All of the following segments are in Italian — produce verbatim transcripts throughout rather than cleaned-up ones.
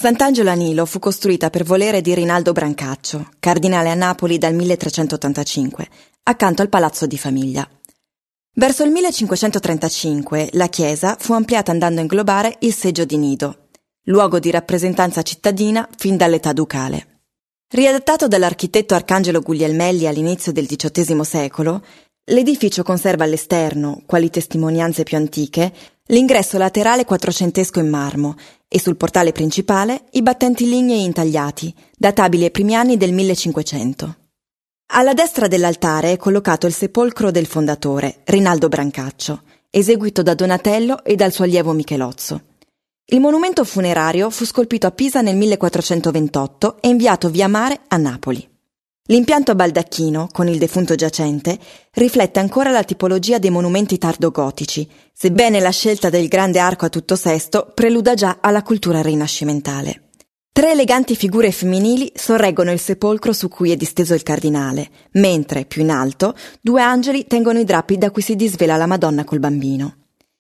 Sant'Angelo a Nilo fu costruita per volere di Rinaldo Brancaccio, cardinale a Napoli dal milletrecentottantacinque, accanto al palazzo di famiglia. Verso il millecinquecentotrentacinque la chiesa fu ampliata andando a inglobare il seggio di Nido, luogo di rappresentanza cittadina fin dall'età ducale. Riadattato dall'architetto Arcangelo Guglielmelli all'inizio del diciottesimo secolo, l'edificio conserva all'esterno, quali testimonianze più antiche, l'ingresso laterale quattrocentesco in marmo e sul portale principale i battenti lignei intagliati, databili ai primi anni del millecinquecento. Alla destra dell'altare è collocato il sepolcro del fondatore, Rinaldo Brancaccio, eseguito da Donatello e dal suo allievo Michelozzo. Il monumento funerario fu scolpito a Pisa nel millequattrocentoventotto e inviato via mare a Napoli. L'impianto a baldacchino, con il defunto giacente, riflette ancora la tipologia dei monumenti tardogotici, sebbene la scelta del grande arco a tutto sesto preluda già alla cultura rinascimentale. Tre eleganti figure femminili sorreggono il sepolcro su cui è disteso il cardinale, mentre, più in alto, due angeli tengono i drappi da cui si disvela la Madonna col bambino.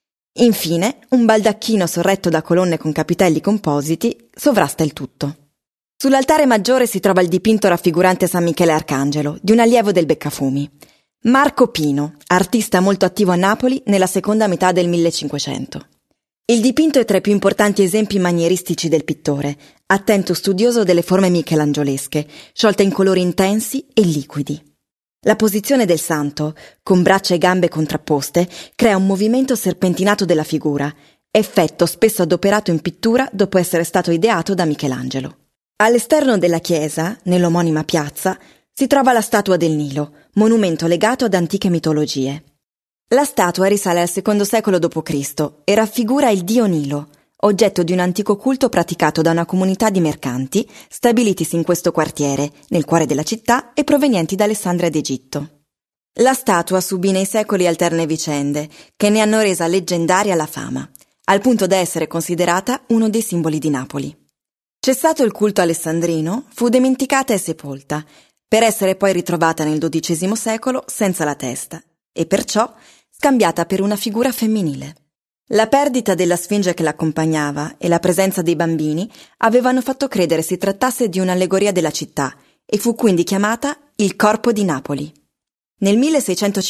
Infine, un baldacchino sorretto da colonne con capitelli compositi sovrasta il tutto. Sull'altare maggiore si trova il dipinto raffigurante San Michele Arcangelo, di un allievo del Beccafumi. Marco Pino, artista molto attivo a Napoli nella seconda metà del millecinquecento. Il dipinto è tra i più importanti esempi manieristici del pittore, attento studioso delle forme michelangiolesche, sciolte in colori intensi e liquidi. La posizione del santo, con braccia e gambe contrapposte, crea un movimento serpentinato della figura, effetto spesso adoperato in pittura dopo essere stato ideato da Michelangelo. All'esterno della chiesa, nell'omonima piazza, si trova la statua del Nilo, monumento legato ad antiche mitologie. La statua risale al secondo secolo dopo Cristo e raffigura il dio Nilo, oggetto di un antico culto praticato da una comunità di mercanti stabilitisi in questo quartiere, nel cuore della città e provenienti da Alessandria d'Egitto. La statua subì nei secoli alterne vicende, che ne hanno resa leggendaria la fama, al punto da essere considerata uno dei simboli di Napoli. Cessato il culto alessandrino, fu dimenticata e sepolta, per essere poi ritrovata nel dodicesimo secolo senza la testa, e perciò scambiata per una figura femminile. La perdita della sfinge che l'accompagnava e la presenza dei bambini avevano fatto credere si trattasse di un'allegoria della città, e fu quindi chiamata il Corpo di Napoli. Nel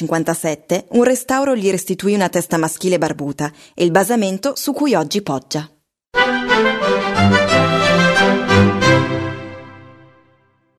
milleseicentocinquantasette un restauro gli restituì una testa maschile barbuta e il basamento su cui oggi poggia.